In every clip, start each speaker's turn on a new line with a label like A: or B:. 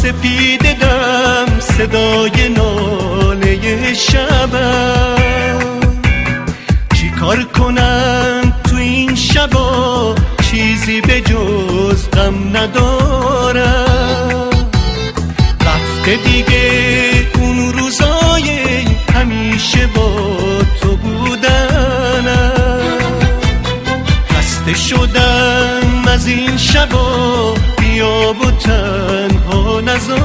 A: سپیده دم صدای ناله شبم، چی کار کنم تو این شبا چیزی به جز غم ندارم. رفته دیگه اون روزای همیشه با تو بودنم، خسته شدم از این شبا بیا و تنها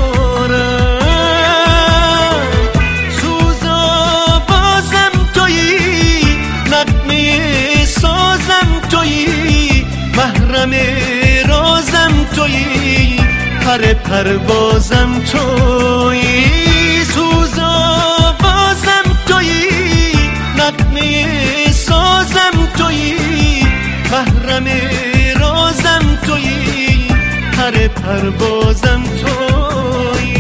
A: نذارم. سوزا بازم تویی، نغمه سازم تویی، محرم رازم تویی، پر پروازم تویی. سوزا بازم تویی، نغمه سازم تویی، محرم رازم تویی، پر پروازم تویی.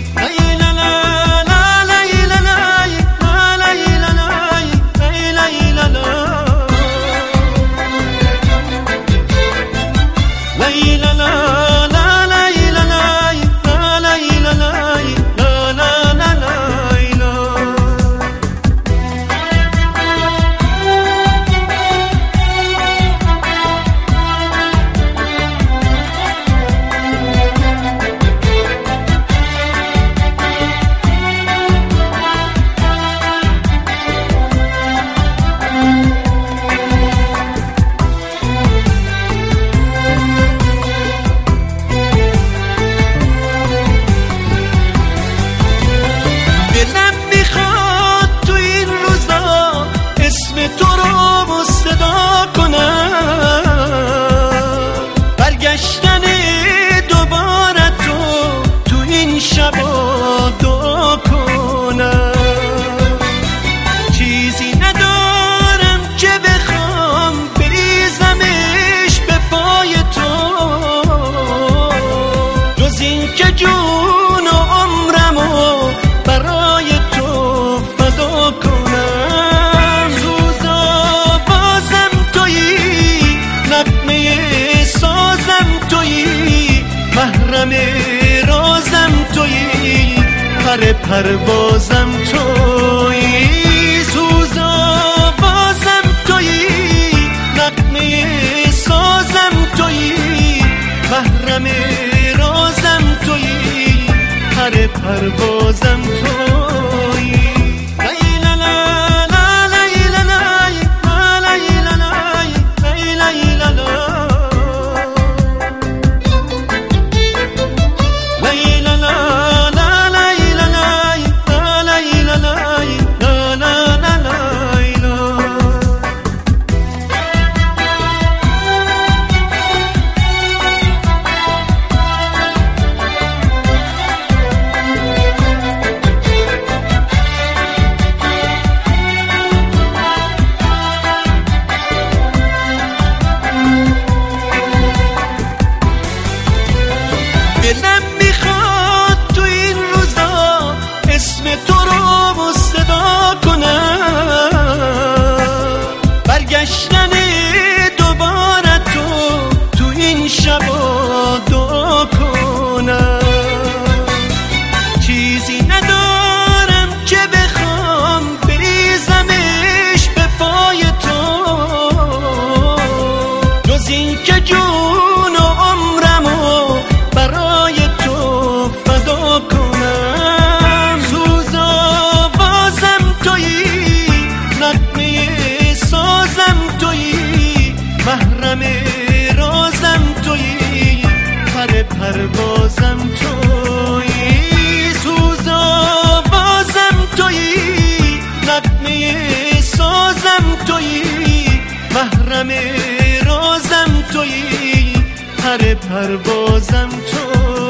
A: جون و عمرمو برای تو فدا کنم. سوزا بازم تویی، نغمه سازم تویی، محرم رازم تویی، پر پروازم تویی. سوزا بازم تویی، نغمه سازم تویی، محرم رازم تویی، پر پروازم تویی. دلم میخواد تو این روزا اسم تو رو صدا کنم، برگشتن دوباره تو این شبا دعا کنم. چیزی ندارم که بخوام بریزمش به پای تو، جز این که جون و عمرمو برای تو فدا کنم. سوزا بازم تویی، نغمه سازم تویی، محرم رازم تویی، پر پروازم تویی. سوزا بازم تویی، نغمه سازم تویی، محرم رازم تویی، پر پروازم تویی.